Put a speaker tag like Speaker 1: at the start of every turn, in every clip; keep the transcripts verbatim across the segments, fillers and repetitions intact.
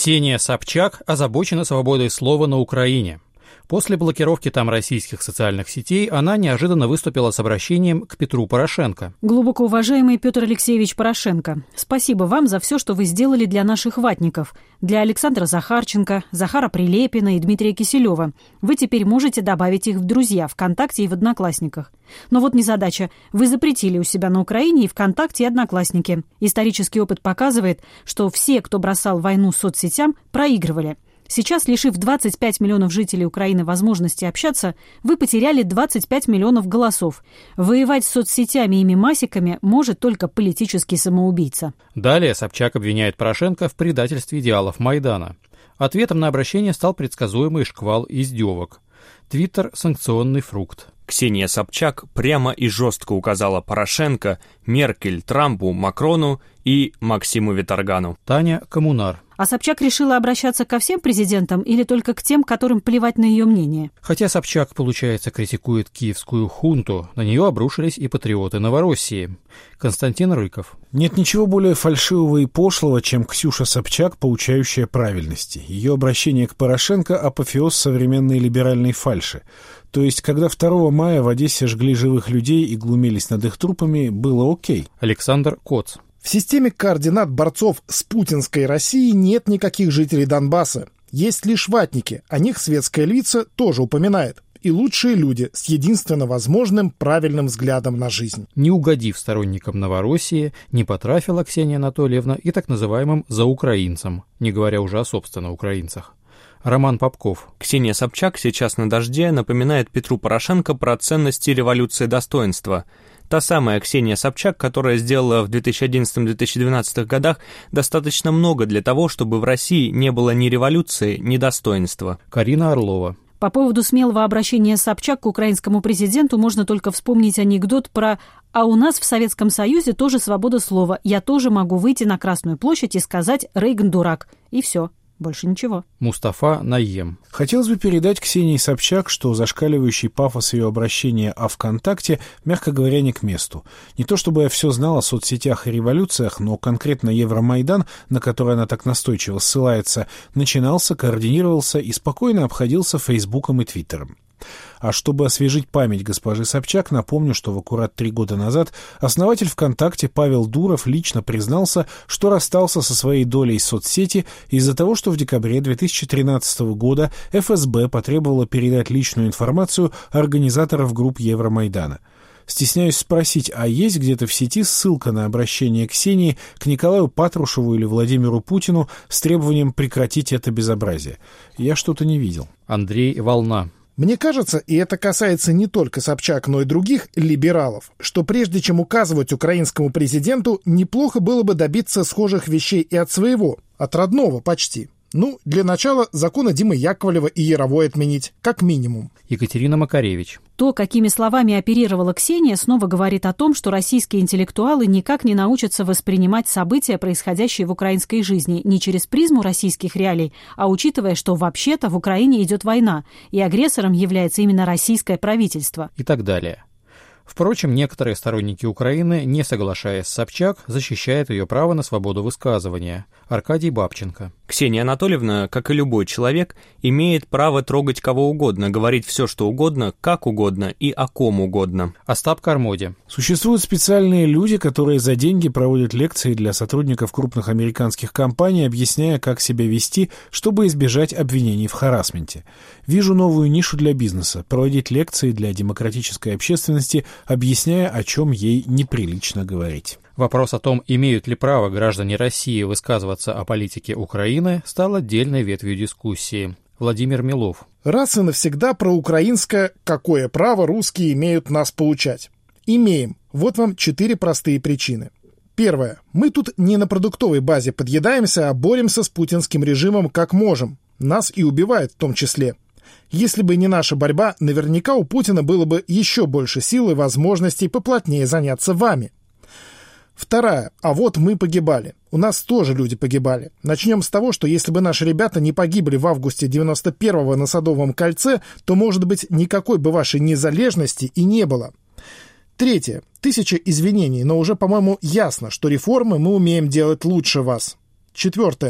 Speaker 1: Ксения Собчак озабочена свободой слова на Украине. После блокировки там российских социальных сетей она неожиданно выступила с обращением к Петру Порошенко.
Speaker 2: Глубоко уважаемый Петр Алексеевич Порошенко, спасибо вам за все, что вы сделали для наших ватников, для Александра Захарченко, Захара Прилепина и Дмитрия Киселева. Вы теперь можете добавить их в друзья ВКонтакте и в Одноклассниках. Но вот незадача. Вы запретили у себя на Украине и ВКонтакте, и Одноклассники. Исторический опыт показывает, что все, кто бросал войну соцсетям, проигрывали. Сейчас, лишив двадцать пять миллионов жителей Украины возможности общаться, вы потеряли двадцать пять миллионов голосов. Воевать с соцсетями и мемасиками может только политический самоубийца.
Speaker 1: Далее Собчак обвиняет Порошенко в предательстве идеалов Майдана. Ответом на обращение стал предсказуемый шквал издевок. Твиттер – санкционный фрукт.
Speaker 3: Ксения Собчак прямо и жестко указала Порошенко, Меркель, Трампу, Макрону и Максиму Виторгану.
Speaker 1: Таня Коммунар.
Speaker 2: А Собчак решила обращаться ко всем президентам или только к тем, которым плевать на ее мнение?
Speaker 1: Хотя Собчак, получается, критикует киевскую хунту, на нее обрушились и патриоты Новороссии. Константин Рыков.
Speaker 4: Нет ничего более фальшивого и пошлого, чем Ксюша Собчак, поучающая правильности. Ее обращение к Порошенко – апофеоз современной либеральной фальши. То есть, когда второго мая в Одессе жгли живых людей и глумились над их трупами, было окей.
Speaker 1: Александр Коц.
Speaker 5: В системе координат борцов с путинской Россией нет никаких жителей Донбасса. Есть лишь ватники, о них светская львица тоже упоминает. И лучшие люди с единственно возможным правильным взглядом на жизнь.
Speaker 1: Не угодив сторонникам Новороссии, не потрафила Ксения Анатольевна и так называемым заукраинцам, не говоря уже о собственно украинцах. Роман Попков.
Speaker 3: Ксения Собчак сейчас на дожде напоминает Петру Порошенко про ценности революции достоинства. Та самая Ксения Собчак, которая сделала в две тысячи одиннадцатом — две тысячи двенадцатом годах достаточно много для того, чтобы в России не было ни революции, ни достоинства.
Speaker 1: Карина Орлова.
Speaker 2: По поводу смелого обращения Собчак к украинскому президенту можно только вспомнить анекдот про «А у нас в Советском Союзе тоже свобода слова. Я тоже могу выйти на Красную площадь и сказать «Рейган дурак». И все. Больше ничего.
Speaker 1: Мустафа Наем.
Speaker 4: Хотелось бы передать Ксении Собчак, что зашкаливающий пафос ее обращения о ВКонтакте, мягко говоря, не к месту. Не то чтобы я все знал о соцсетях и революциях, но конкретно Евромайдан, на который она так настойчиво ссылается, начинался, координировался и спокойно обходился Фейсбуком и Твиттером. А чтобы освежить память госпожи Собчак, напомню, что в аккурат три года назад основатель ВКонтакте Павел Дуров лично признался, что расстался со своей долей соцсети из-за того, что в декабре две тысячи тринадцатого года эф эс бэ потребовала передать личную информацию организаторов групп Евромайдана. Стесняюсь спросить, а есть где-то в сети ссылка на обращение Ксении к Николаю Патрушеву или Владимиру Путину с требованием прекратить это безобразие? Я что-то не видел.
Speaker 1: Андрей Волна.
Speaker 5: Мне кажется, и это касается не только Собчак, но и других либералов, что прежде чем указывать украинскому президенту, неплохо было бы добиться схожих вещей и от своего, от родного почти. Ну, для начала законы Димы Яковлева и Яровой отменить, как минимум.
Speaker 1: Екатерина Макаревич.
Speaker 2: То, какими словами оперировала Ксения, снова говорит о том, что российские интеллектуалы никак не научатся воспринимать события, происходящие в украинской жизни, не через призму российских реалий, а учитывая, что вообще-то в Украине идет война, и агрессором является именно российское правительство.
Speaker 1: И так далее. Впрочем, некоторые сторонники Украины, не соглашаясь с Собчак, защищают ее право на свободу высказывания. Аркадий Бабченко.
Speaker 3: Ксения Анатольевна, как и любой человек, имеет право трогать кого угодно, говорить все, что угодно, как угодно и о ком угодно.
Speaker 1: Остап Кармоди.
Speaker 4: Существуют специальные люди, которые за деньги проводят лекции для сотрудников крупных американских компаний, объясняя, как себя вести, чтобы избежать обвинений в харассменте. Вижу новую нишу для бизнеса – проводить лекции для демократической общественности, объясняя, о чем ей неприлично говорить.
Speaker 1: Вопрос о том, имеют ли право граждане России высказываться о политике Украины, стал отдельной ветвью дискуссии. Владимир Милов.
Speaker 5: Раз и навсегда про украинское «какое право русские имеют нас поучать». Имеем. Вот вам четыре простые причины. Первое. Мы тут не на продуктовой базе подъедаемся, а боремся с путинским режимом как можем. Нас и убивают в том числе. Если бы не наша борьба, наверняка у Путина было бы еще больше сил и возможностей поплотнее заняться вами. Вторая. А вот мы погибали. У нас тоже люди погибали. Начнем с того, что если бы наши ребята не погибли в августе девяносто первого на Садовом кольце, то, может быть, никакой бы вашей незалежности и не было. Третье. Тысяча извинений, но уже, по-моему, ясно, что реформы мы умеем делать лучше вас. Четвертое.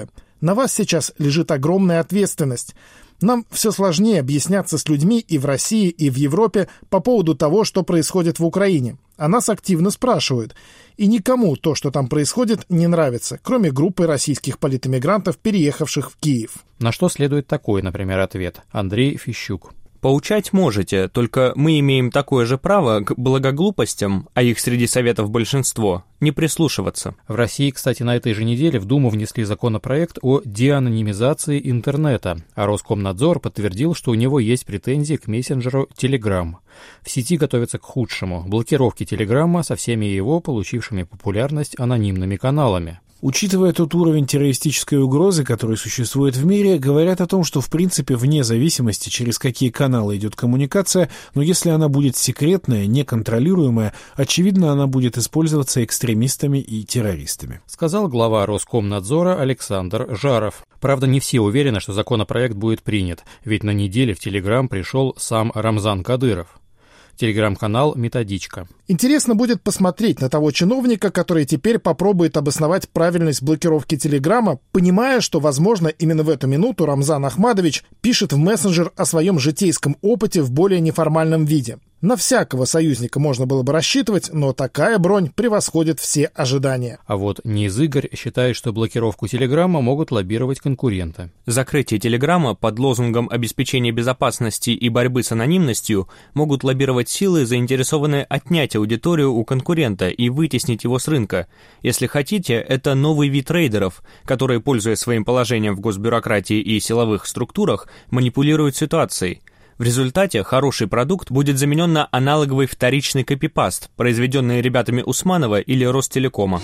Speaker 5: На вас сейчас лежит огромная ответственность. Нам все сложнее объясняться с людьми и в России, и в Европе по поводу того, что происходит в Украине. А нас активно спрашивают. И никому то, что там происходит, не нравится, кроме группы российских политэмигрантов, переехавших в Киев.
Speaker 1: На что следует такой, например, ответ. Андрей Фищук.
Speaker 3: Поучать можете, только мы имеем такое же право к благоглупостям, а их среди советов большинство, не прислушиваться.
Speaker 1: В России, кстати, на этой же неделе в Думу внесли законопроект о деанонимизации интернета, а Роскомнадзор подтвердил, что у него есть претензии к мессенджеру Telegram. В сети готовятся к худшему – блокировке Телеграма со всеми его получившими популярность анонимными каналами.
Speaker 4: Учитывая тот уровень террористической угрозы, который существует в мире, говорят о том, что в принципе вне зависимости, через какие каналы идет коммуникация, но если она будет секретная, неконтролируемая, очевидно, она будет использоваться экстремистами и террористами.
Speaker 1: Сказал глава Роскомнадзора Александр Жаров. Правда, не все уверены, что законопроект будет принят, ведь на неделе в Телеграм пришел сам Рамзан Кадыров. Телеграм-канал «Методичка».
Speaker 5: Интересно будет посмотреть на того чиновника, который теперь попробует обосновать правильность блокировки Телеграма, понимая, что, возможно, именно в эту минуту Рамзан Ахмадович пишет в мессенджер о своем житейском опыте в более неформальном виде. На всякого союзника можно было бы рассчитывать, но такая бронь превосходит все ожидания.
Speaker 1: А вот Низ Игорь считает, что блокировку Телеграма могут лоббировать конкуренты.
Speaker 3: Закрытие Телеграма под лозунгом обеспечения безопасности и борьбы с анонимностью могут лоббировать силы, заинтересованные отнять аудиторию у конкурента и вытеснить его с рынка. Если хотите, это новый вид рейдеров, которые, пользуясь своим положением в госбюрократии и силовых структурах, манипулируют ситуацией. В результате хороший продукт будет заменен на аналоговый вторичный копипаст, произведенный ребятами Усманова или Ростелекома.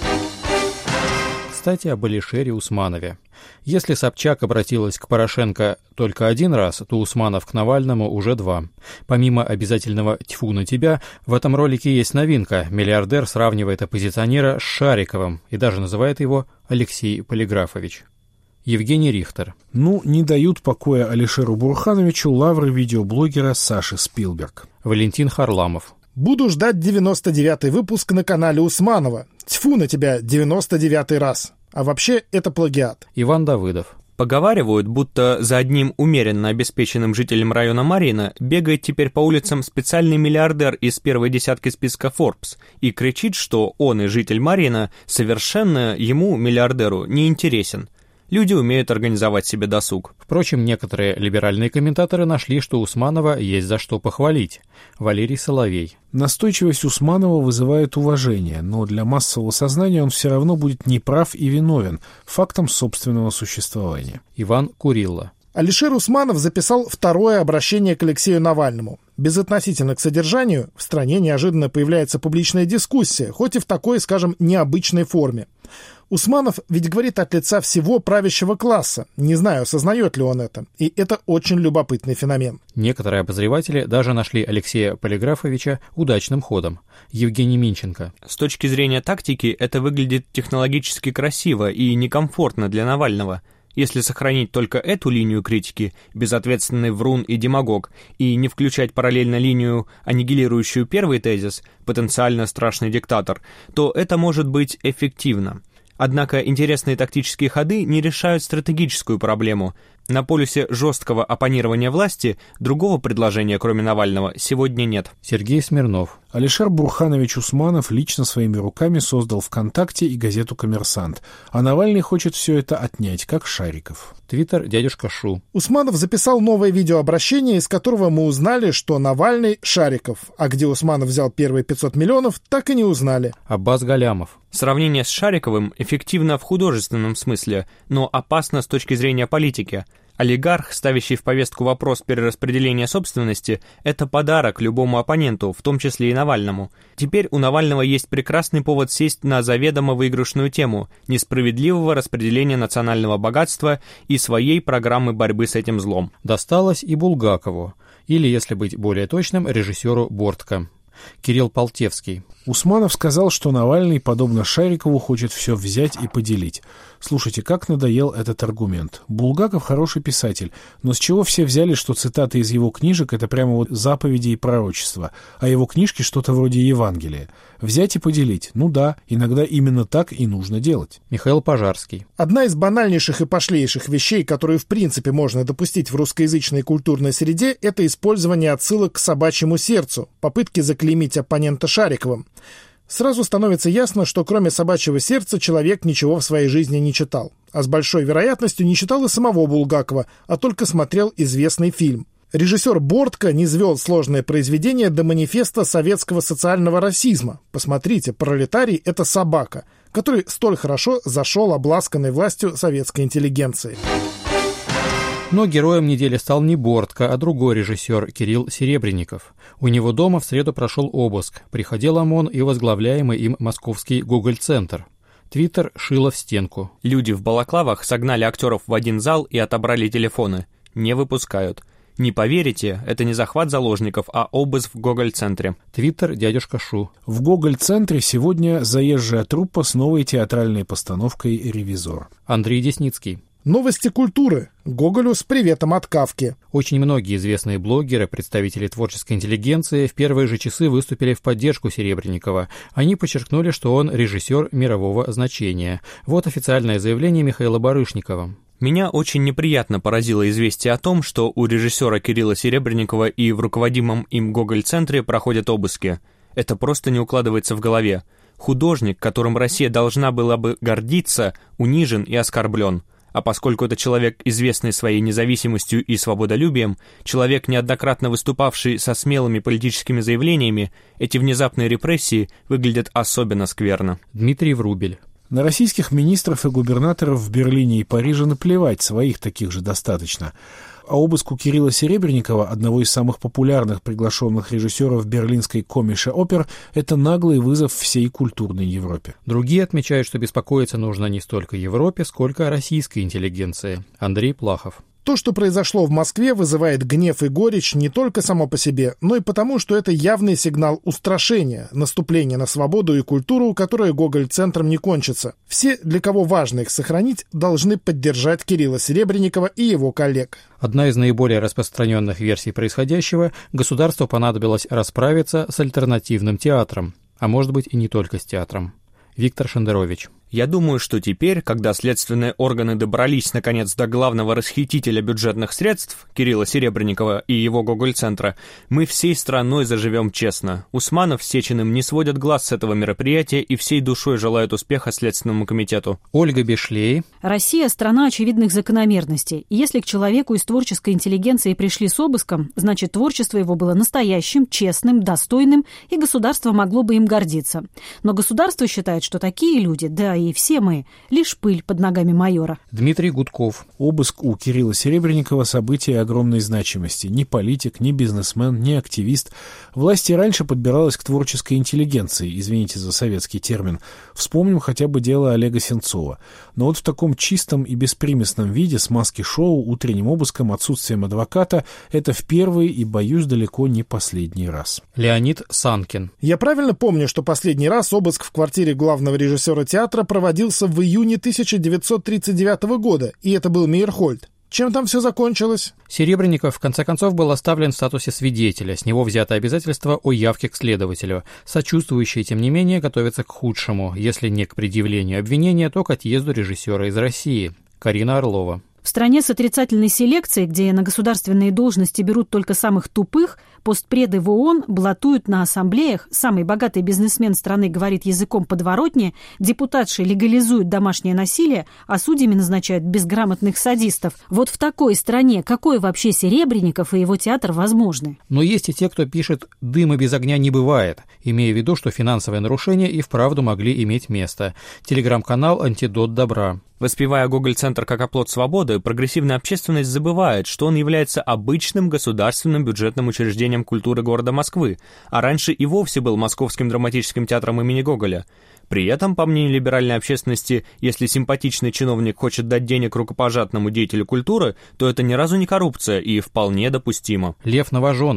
Speaker 1: Кстати, об Алишере Усманове. Если Собчак обратилась к Порошенко только один раз, то Усманов к Навальному уже два. Помимо обязательного «тьфу на тебя», в этом ролике есть новинка. Миллиардер сравнивает оппозиционера с Шариковым и даже называет его Алексей Полиграфович. Евгений Рихтер.
Speaker 4: Ну, не дают покоя Алишеру Бурхановичу лавры видеоблогера Саши Спилберг.
Speaker 1: Валентин Харламов.
Speaker 5: Буду ждать девяносто девятый выпуск на канале Усманова. Тьфу на тебя, девяносто девятый раз. А вообще это плагиат.
Speaker 1: Иван Давыдов.
Speaker 3: Поговаривают, будто за одним умеренно обеспеченным жителем района Марьино бегает теперь по улицам специальный миллиардер из первой десятки списка Forbes и кричит, что он и житель Марьино совершенно ему, миллиардеру, не интересен. Люди умеют организовать себе досуг.
Speaker 1: Впрочем, некоторые либеральные комментаторы нашли, что Усманова есть за что похвалить. Валерий Соловей.
Speaker 4: Настойчивость Усманова вызывает уважение, но для массового сознания он все равно будет неправ и виновен фактом собственного существования.
Speaker 1: Иван Курилла.
Speaker 5: Алишер Усманов записал второе обращение к Алексею Навальному. Безотносительно к содержанию, в стране неожиданно появляется публичная дискуссия, хоть и в такой, скажем, необычной форме. Усманов ведь говорит от лица всего правящего класса. Не знаю, осознает ли он это. И это очень любопытный феномен.
Speaker 1: Некоторые обозреватели даже нашли Алексея Полиграфовича удачным ходом. Евгений Минченко.
Speaker 3: С точки зрения тактики, это выглядит технологически красиво и некомфортно для Навального. Если сохранить только эту линию критики, безответственный врун и демагог, и не включать параллельно линию, аннигилирующую первый тезис, потенциально страшный диктатор, то это может быть эффективно. Однако интересные тактические ходы не решают стратегическую проблему. На полюсе жесткого оппонирования власти другого предложения, кроме Навального, сегодня нет.
Speaker 1: Сергей Смирнов.
Speaker 4: Алишер Бурханович Усманов лично своими руками создал ВКонтакте и газету «Коммерсант», а Навальный хочет все это отнять, как Шариков.
Speaker 1: Твиттер дядюшка Шу.
Speaker 5: Усманов записал новое видеообращение, из которого мы узнали, что Навальный — Шариков, а где Усманов взял первые пятьсот миллионов, так и не узнали.
Speaker 1: Аббас Галямов.
Speaker 3: Сравнение с Шариковым эффективно в художественном смысле, но опасно с точки зрения политики. Олигарх, ставящий в повестку вопрос перераспределения собственности, это подарок любому оппоненту, в том числе и Навальному. Теперь у Навального есть прекрасный повод сесть на заведомо выигрышную тему несправедливого распределения национального богатства и своей программы борьбы с этим злом.
Speaker 1: Досталось и Булгакову, или, если быть более точным, режиссеру Бортко. Кирилл Полтевский.
Speaker 4: Усманов сказал, что Навальный, подобно Шарикову, хочет все взять и поделить. Слушайте, как надоел этот аргумент. Булгаков хороший писатель, но с чего все взяли, что цитаты из его книжек — это прямо вот заповеди и пророчества, а его книжки что-то вроде Евангелия? Взять и поделить. Ну да, иногда именно так и нужно делать.
Speaker 1: Михаил Пожарский.
Speaker 5: Одна из банальнейших и пошлейших вещей, которые в принципе можно допустить в русскоязычной культурной среде, это использование отсылок к собачьему сердцу, попытки заклеймить оппонента Шариковым. Сразу становится ясно, что кроме собачьего сердца человек ничего в своей жизни не читал. А с большой вероятностью не читал и самого Булгакова, а только смотрел известный фильм. Режиссер Бортко низвел сложное произведение до манифеста советского социального расизма. Посмотрите, пролетарий — это собака, который столь хорошо зашел обласканной властью советской интеллигенции.
Speaker 1: Но героем недели стал не Бортко, а другой режиссер Кирилл Серебренников. У него дома в среду прошел обыск. Приходил ОМОН и возглавляемый им московский Гоголь-центр. Твиттер шило в стенку.
Speaker 3: Люди в балаклавах согнали актеров в один зал и отобрали телефоны. Не выпускают. Не поверите, это не захват заложников, а обыск в Гоголь-центре.
Speaker 1: Твиттер дядюшка Шу.
Speaker 4: В Гоголь-центре сегодня заезжая труппа с новой театральной постановкой «Ревизор».
Speaker 1: Андрей Десницкий.
Speaker 5: Новости культуры. Гоголю с приветом от Кафки.
Speaker 1: Очень многие известные блогеры, представители творческой интеллигенции в первые же часы выступили в поддержку Серебренникова. Они подчеркнули, что он режиссер мирового значения. Вот официальное заявление Михаила Барышникова.
Speaker 3: Меня очень неприятно поразило известие о том, что у режиссера Кирилла Серебренникова и в руководимом им Гоголь-центре проходят обыски. Это просто не укладывается в голове. Художник, которым Россия должна была бы гордиться, унижен и оскорблен. А поскольку это человек, известный своей независимостью и свободолюбием, человек, неоднократно выступавший со смелыми политическими заявлениями, эти внезапные репрессии выглядят особенно скверно.
Speaker 1: Дмитрий Врубель.
Speaker 4: На российских министров и губернаторов в Берлине и Париже наплевать, своих таких же достаточно. А обыск у Кирилла Серебренникова, одного из самых популярных приглашенных режиссеров берлинской Комише Опер, это наглый вызов всей культурной Европе.
Speaker 1: Другие отмечают, что беспокоиться нужно не столько Европе, сколько российской интеллигенции. Андрей Плахов.
Speaker 5: То, что произошло в Москве, вызывает гнев и горечь не только само по себе, но и потому, что это явный сигнал устрашения, наступления на свободу и культуру, которая Гоголь-центром не кончится. Все, для кого важно их сохранить, должны поддержать Кирилла Серебренникова и его коллег.
Speaker 1: Одна из наиболее распространенных версий происходящего – государству понадобилось расправиться с альтернативным театром, а может быть и не только с театром. Виктор Шендерович.
Speaker 3: Я думаю, что теперь, когда следственные органы добрались, наконец, до главного расхитителя бюджетных средств, Кирилла Серебренникова и его Гоголь-центра, мы всей страной заживем честно. Усманов с Сечиным не сводят глаз с этого мероприятия и всей душой желают успеха Следственному комитету.
Speaker 1: Ольга Бешлей.
Speaker 2: Россия – страна очевидных закономерностей. И если к человеку из творческой интеллигенции пришли с обыском, значит, творчество его было настоящим, честным, достойным, и государство могло бы им гордиться. Но государство считает, что такие люди, да и все мы, лишь пыль под ногами майора.
Speaker 1: Дмитрий Гудков.
Speaker 4: Обыск у Кирилла Серебренникова — событие огромной значимости. Ни политик, ни бизнесмен, ни активист. Власть и раньше подбиралась к творческой интеллигенции, извините за советский термин. Вспомним хотя бы дело Олега Сенцова. Но вот в таком чистом и беспримесном виде, с маски-шоу, утренним обыском, отсутствием адвоката, это в первый и, боюсь, далеко не последний раз.
Speaker 1: Леонид Санкин.
Speaker 5: Я правильно помню, что последний раз обыск в квартире главного режиссера театра проводился в июне тысяча девятьсот тридцать девятого года, и это был Мейерхольд. Чем там все закончилось?
Speaker 1: Серебренников, в конце концов, был оставлен в статусе свидетеля. С него взято обязательство о явке к следователю. Сочувствующие, тем не менее, готовятся к худшему. Если не к предъявлению обвинения, то к отъезду режиссера из России. Карина Орлова.
Speaker 2: В стране с отрицательной селекцией, где на государственные должности берут только самых тупых, постпреды в ООН блатуют на ассамблеях, самый богатый бизнесмен страны говорит языком подворотни, депутатши легализуют домашнее насилие, а судьями назначают безграмотных садистов. Вот в такой стране какой вообще Серебренников и его театр возможны?
Speaker 1: Но есть и те, кто пишет «дыма без огня не бывает», имея в виду, что финансовые нарушения и вправду могли иметь место. Телеграм-канал «Антидот добра».
Speaker 3: Воспевая Гоголь-центр как оплот свободы, прогрессивная общественность забывает, что он является обычным государственным бюджетным учреждением культуры города Москвы, а раньше и вовсе был Московским драматическим театром имени Гоголя. При этом, по мнению либеральной общественности, если симпатичный чиновник хочет дать денег рукопожатному деятелю культуры, то это ни разу не коррупция и вполне допустимо.
Speaker 1: Лев Новоженов.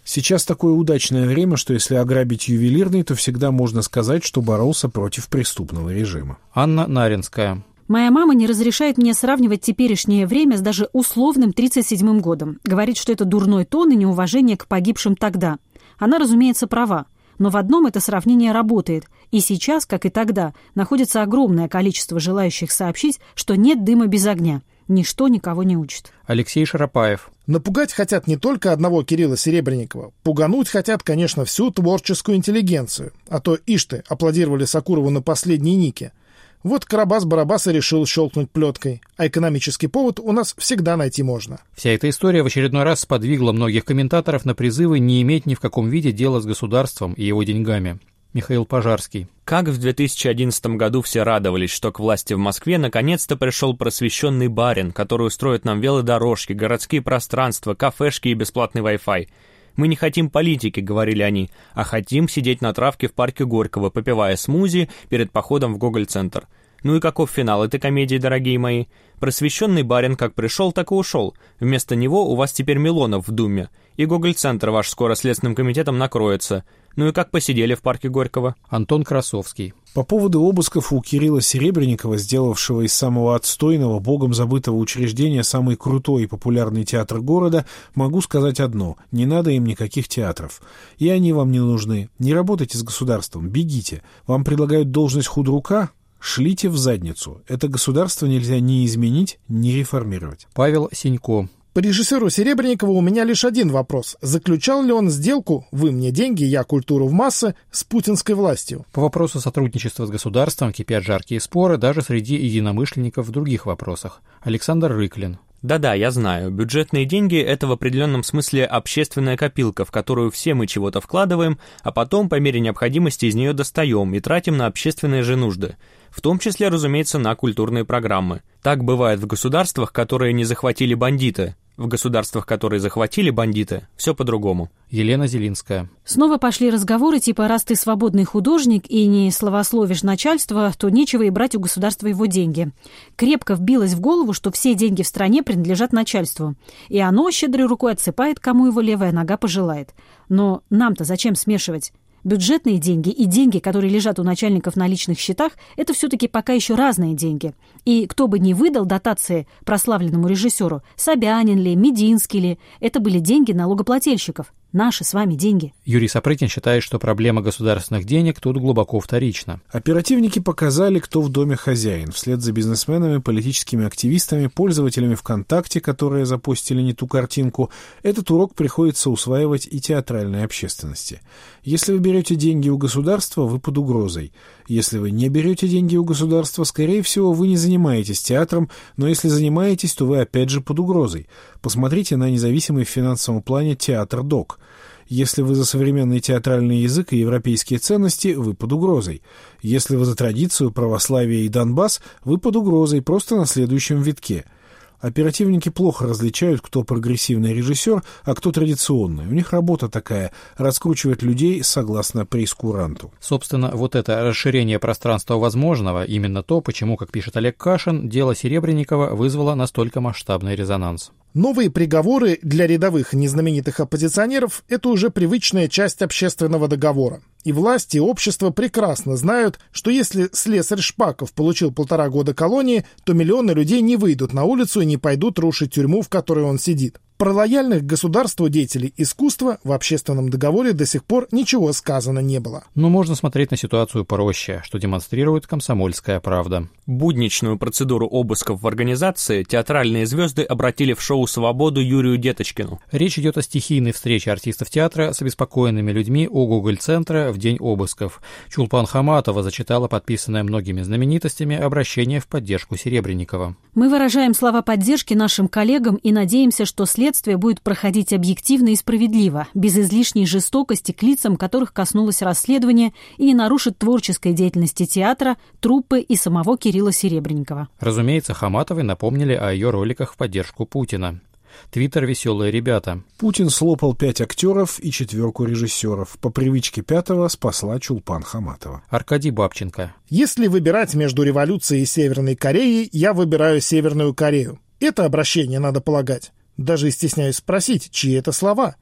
Speaker 4: Сейчас такое удачное время, что если ограбить ювелирный, то всегда можно сказать, что боролся против преступного режима.
Speaker 1: Анна Наринская.
Speaker 2: Моя мама не разрешает мне сравнивать теперешнее время с даже условным тридцать седьмым годом. Говорит, что это дурной тон и неуважение к погибшим тогда. Она, разумеется, права. Но в одном это сравнение работает. И сейчас, как и тогда, находится огромное количество желающих сообщить, что нет дыма без огня. Ничто никого не учит.
Speaker 1: Алексей Шарапаев.
Speaker 5: Напугать хотят не только одного Кирилла Серебренникова. Пугануть хотят, конечно, всю творческую интеллигенцию. А то, ишь ты, аплодировали Сакурову на последней нике. Вот Карабас-Барабас и решил щелкнуть плеткой. А экономический повод у нас всегда найти можно.
Speaker 1: Вся эта история в очередной раз сподвигла многих комментаторов на призывы не иметь ни в каком виде дела с государством и его деньгами. Михаил Пожарский.
Speaker 3: Как в две тысячи одиннадцатом году все радовались, что к власти в Москве наконец-то пришел просвещенный барин, который устроит нам велодорожки, городские пространства, кафешки и бесплатный Wi-Fi. «Мы не хотим политики», — говорили они, «а хотим сидеть на травке в парке Горького, попивая смузи перед походом в Гоголь-центр». Ну и каков финал этой комедии, дорогие мои? Просвещенный барин как пришел, так и ушел. Вместо него у вас теперь Милонов в Думе. И Гоголь-центр ваш скоро Следственным комитетом накроется. Ну и как посидели в парке Горького?
Speaker 1: Антон Красовский.
Speaker 4: По поводу обысков у Кирилла Серебренникова, сделавшего из самого отстойного, богом забытого учреждения самый крутой и популярный театр города, могу сказать одно: не надо им никаких театров. И они вам не нужны. Не работайте с государством, бегите. Вам предлагают должность худрука? Шлите в задницу. Это государство нельзя ни изменить, ни реформировать.
Speaker 1: Павел Синько.
Speaker 5: По режиссеру Серебренникова у меня лишь один вопрос. Заключал ли он сделку «вы мне деньги, я культуру в массы» с путинской властью?
Speaker 1: По вопросу сотрудничества с государством кипят жаркие споры даже среди единомышленников в других вопросах. Александр Рыклин.
Speaker 3: Да-да, я знаю, бюджетные деньги – это в определенном смысле общественная копилка, в которую все мы чего-то вкладываем, а потом по мере необходимости из нее достаем и тратим на общественные же нужды. В том числе, разумеется, на культурные программы. Так бывает в государствах, которые не захватили бандиты. В государствах, которые захватили бандиты, все по-другому.
Speaker 1: Елена Зелинская.
Speaker 2: Снова пошли разговоры типа «раз ты свободный художник и не словословишь начальство, то нечего и брать у государства его деньги». Крепко вбилось в голову, что все деньги в стране принадлежат начальству, и оно щедрой рукой отсыпает, кому его левая нога пожелает. Но нам-то зачем смешивать? Бюджетные деньги и деньги, которые лежат у начальников на личных счетах, это все-таки пока еще разные деньги. И кто бы ни выдал дотации прославленному режиссеру, Собянин ли, Мединский ли, это были деньги налогоплательщиков. Наши с вами деньги.
Speaker 1: Юрий Сапрыкин считает, что проблема государственных денег тут глубоко вторична.
Speaker 4: Оперативники показали, кто в доме хозяин. Вслед за бизнесменами, политическими активистами, пользователями ВКонтакте, которые запостили не ту картинку, этот урок приходится усваивать и театральной общественности. Если вы берете деньги у государства, вы под угрозой. Если вы не берете деньги у государства, скорее всего, вы не занимаетесь театром, но если занимаетесь, то вы опять же под угрозой. Посмотрите на независимый в финансовом плане театр-док. Если вы за современный театральный язык и европейские ценности, вы под угрозой. Если вы за традицию, православие и Донбасс, вы под угрозой, просто на следующем витке. Оперативники плохо различают, кто прогрессивный режиссер, а кто традиционный. У них работа такая – раскручивать людей согласно прейскуранту.
Speaker 1: Собственно, вот это расширение пространства возможного, именно то, почему, как пишет Олег Кашин, дело Серебренникова вызвало настолько масштабный резонанс.
Speaker 5: Новые приговоры для рядовых незнаменитых оппозиционеров – это уже привычная часть общественного договора. И власти, и общество прекрасно знают, что если слесарь Шпаков получил полтора года колонии, то миллионы людей не выйдут на улицу и не пойдут рушить тюрьму, в которой он сидит. Про лояльных к государству деятелей искусства в общественном договоре до сих пор ничего сказано не было.
Speaker 1: Но можно смотреть на ситуацию проще, что демонстрирует «Комсомольская правда».
Speaker 3: Будничную процедуру обысков в организации театральные звезды обратили в шоу «Свободу» Юрию Деточкину.
Speaker 1: Речь идет о стихийной встрече артистов театра с обеспокоенными людьми у Гоголь-центра в день обысков. Чулпан Хаматова зачитала подписанное многими знаменитостями обращение в поддержку Серебренникова.
Speaker 2: Мы выражаем слова поддержки нашим коллегам и надеемся, что следствие будет проходить объективно и справедливо, без излишней жестокости к лицам, которых коснулось расследование, и не нарушит творческой деятельности театра, труппы и самого Кирилла Серебренникова.
Speaker 1: Разумеется, Хаматовой напомнили о ее роликах в поддержку Путина. Твиттер «Веселые ребята».
Speaker 4: Путин слопал пять актеров и четверку режиссеров. По привычке пятого спасла Чулпан Хаматова.
Speaker 1: Аркадий Бабченко.
Speaker 5: Если выбирать между революцией и Северной Кореей, я выбираю Северную Корею. Это обращение надо полагать. Даже и стесняюсь спросить, чьи это слова.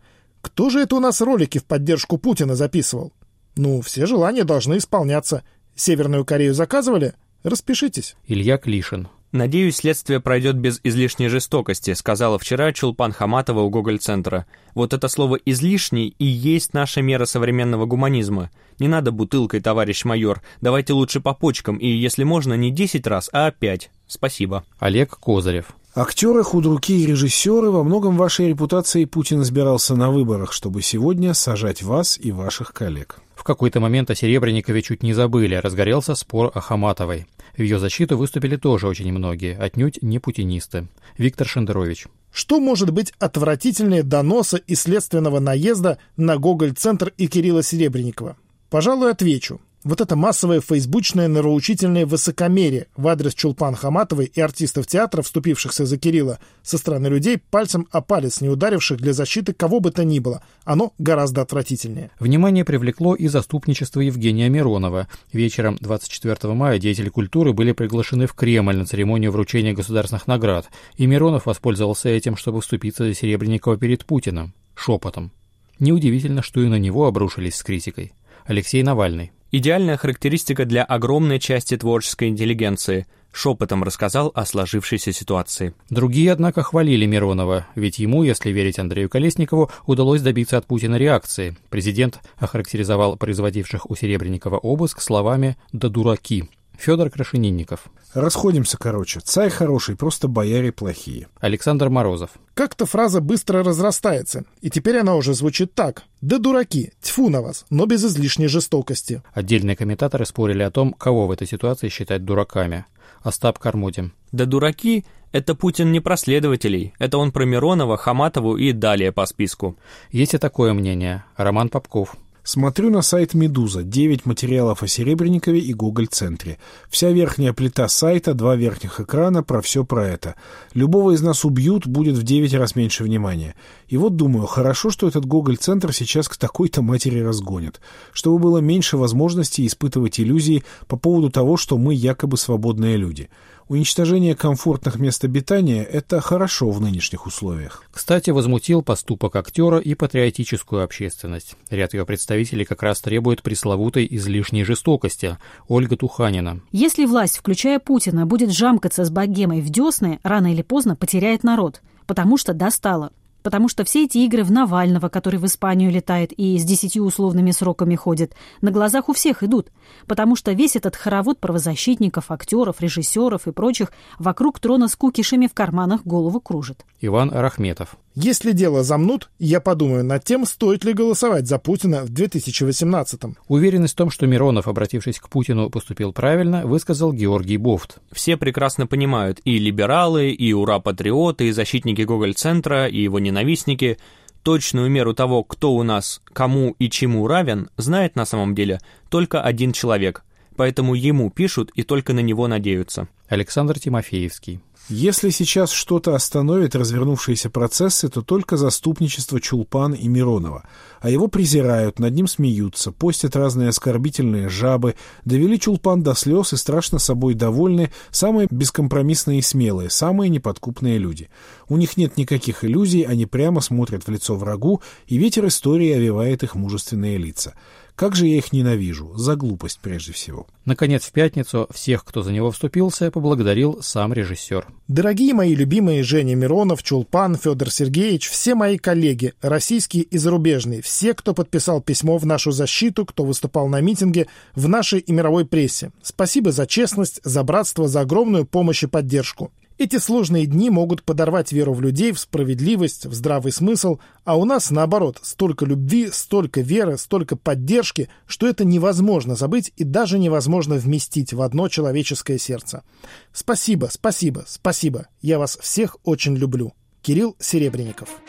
Speaker 5: Кто же это у нас ролики в поддержку Путина записывал? Ну, все желания должны исполняться. Северную Корею заказывали? Распишитесь.
Speaker 1: Илья Клишин.
Speaker 3: «Надеюсь, следствие пройдет без излишней жестокости», сказала вчера Чулпан Хаматова у Гоголь-центра. Вот это слово «излишний» и есть наша мера современного гуманизма. Не надо бутылкой, товарищ майор. Давайте лучше по почкам, и, если можно, не десять раз, а пять. Спасибо.
Speaker 1: Олег Козырев.
Speaker 4: Актеры, худруки и режиссеры, во многом вашей репутацией Путин избирался на выборах, чтобы сегодня сажать вас и ваших коллег.
Speaker 1: В какой-то момент о Серебренникове чуть не забыли, разгорелся спор о Хаматовой. В ее защиту выступили тоже очень многие, отнюдь не путинисты. Виктор Шендерович.
Speaker 5: Что может быть отвратительнее доноса и следственного наезда на Гоголь-центр и Кирилла Серебренникова? Пожалуй, отвечу. Вот это массовое фейсбучное нравоучительное высокомерие в адрес Чулпан Хаматовой и артистов театра, вступившихся за Кирилла, со стороны людей, пальцем о палец не ударивших для защиты кого бы то ни было, оно гораздо отвратительнее.
Speaker 1: Внимание привлекло и заступничество Евгения Миронова. Вечером двадцать четвёртого мая деятели культуры были приглашены в Кремль на церемонию вручения государственных наград, и Миронов воспользовался этим, чтобы вступиться за Серебренникова перед Путиным. Шепотом. Неудивительно, что и на него обрушились с критикой. Алексей Навальный.
Speaker 3: Идеальная характеристика для огромной части творческой интеллигенции. Шепотом рассказал о сложившейся ситуации.
Speaker 1: Другие, однако, хвалили Миронова, ведь ему, если верить Андрею Колесникову, удалось добиться от Путина реакции. Президент охарактеризовал производивших у Серебренникова обыск словами «да дураки». Федор Крашенинников.
Speaker 4: Расходимся, короче. Царь хороший, просто бояре плохие.
Speaker 1: Александр Морозов.
Speaker 5: Как-то фраза быстро разрастается, и теперь она уже звучит так. «Да дураки, тьфу на вас, но без излишней жестокости».
Speaker 1: Отдельные комментаторы спорили о том, кого в этой ситуации считать дураками. Остап Кармудин.
Speaker 3: «Да дураки — это Путин не про следователей. Это он про Миронова, Хаматову и далее по списку».
Speaker 1: Есть и такое мнение. Роман Попков.
Speaker 4: Смотрю на сайт «Медуза». Девять материалов о Серебренникове и Гоголь-центре. Вся верхняя плита сайта, два верхних экрана, про все про это. Любого из нас убьют, будет в девять раз меньше внимания. И вот думаю, хорошо, что этот Гоголь-центр сейчас к такой-то матери разгонят. Чтобы было меньше возможностей испытывать иллюзии по поводу того, что мы якобы свободные люди. Уничтожение комфортных мест обитания – это хорошо в нынешних условиях.
Speaker 1: Кстати, возмутил поступок актера и патриотическую общественность. Ряд ее представителей как раз требует пресловутой излишней жестокости. Ольга Туханина.
Speaker 2: Если власть, включая Путина, будет жамкаться с богемой в десны, рано или поздно потеряет народ, потому что достало. Потому что все эти игры в Навального, который в Испанию летает и с десятью условными сроками ходит, на глазах у всех идут. Потому что весь этот хоровод правозащитников, актеров, режиссеров и прочих вокруг трона с кукишами в карманах голову кружит.
Speaker 1: Иван Арахметов.
Speaker 5: Если дело замнут, я подумаю над тем, стоит ли голосовать за Путина в две тысячи восемнадцатом.
Speaker 1: Уверенность в том, что Миронов, обратившись к Путину, поступил правильно, высказал Георгий Бофт.
Speaker 3: Все прекрасно понимают, и либералы, и ура-патриоты, и защитники Гоголь-центра, и его ненавистники, точную меру того, кто у нас кому и чему равен, знает на самом деле только один человек. Поэтому ему пишут и только на него надеются.
Speaker 1: Александр Тимофеевский.
Speaker 4: Если сейчас что-то остановит развернувшиеся процессы, то только заступничество Чулпан и Миронова. А его презирают, над ним смеются, постят разные оскорбительные жабы, довели Чулпан до слез и страшно собой довольны самые бескомпромиссные и смелые, самые неподкупные люди. У них нет никаких иллюзий, они прямо смотрят в лицо врагу, и ветер истории овевает их мужественные лица. Как же я их ненавижу, за глупость прежде всего.
Speaker 1: Наконец, в пятницу всех, кто за него вступился, поблагодарил сам режиссер.
Speaker 5: Дорогие мои любимые Женя Миронов, Чулпан, Федор Сергеевич, все мои коллеги, российские и зарубежные, все, кто подписал письмо в нашу защиту, кто выступал на митинге, в нашей и мировой прессе. Спасибо за честность, за братство, за огромную помощь и поддержку. Эти сложные дни могут подорвать веру в людей, в справедливость, в здравый смысл, а у нас, наоборот, столько любви, столько веры, столько поддержки, что это невозможно забыть и даже невозможно вместить в одно человеческое сердце. Спасибо, спасибо, спасибо. Я вас всех очень люблю. Кирилл Серебренников.